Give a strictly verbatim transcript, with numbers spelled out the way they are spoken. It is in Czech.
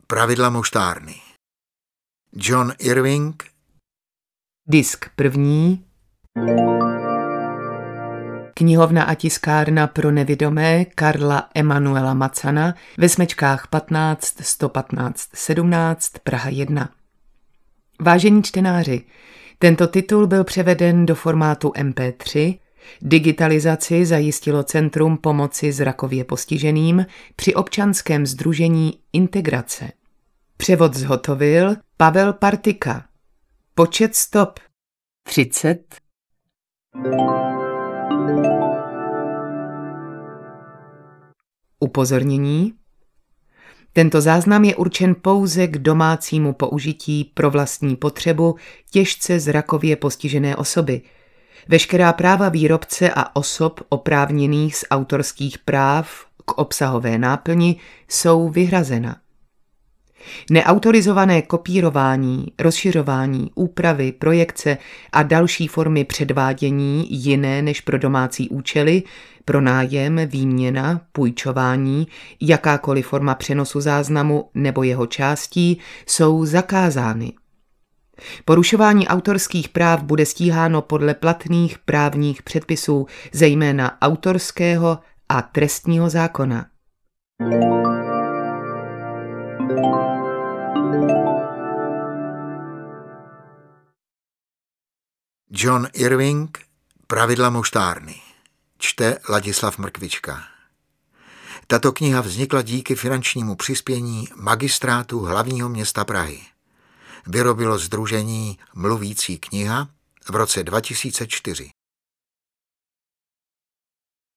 Pravidla moštárny. John Irving. Disk první. Knihovna a tiskárna pro nevidomé Karla Emanuela Macana ve smečkách patnáct sto patnáct sedmnáct Praha jedna. Vážení čtenáři, tento titul byl převeden do formátu em pé tři. Digitalizaci zajistilo Centrum pomoci zrakově postiženým při občanském sdružení Integrace. Převod zhotovil Pavel Partika. Počet stop třicet. Upozornění. Tento záznam je určen pouze k domácímu použití pro vlastní potřebu těžce zrakově postižené osoby. Veškerá práva výrobce a osob oprávněných z autorských práv k obsahové náplni jsou vyhrazena. Neautorizované kopírování, rozšiřování, úpravy, projekce a další formy předvádění jiné než pro domácí účely, pronájem, výměna, půjčování, jakákoliv forma přenosu záznamu nebo jeho částí jsou zakázány. Porušování autorských práv bude stíháno podle platných právních předpisů, zejména autorského a trestního zákona. John Irving. Pravidla moštárny. Čte Ladislav Mrkvička. Tato kniha vznikla díky finančnímu přispění Magistrátu hlavního města Prahy. Vyrobilo sdružení Mluvící kniha v roce dva tisíce čtyři.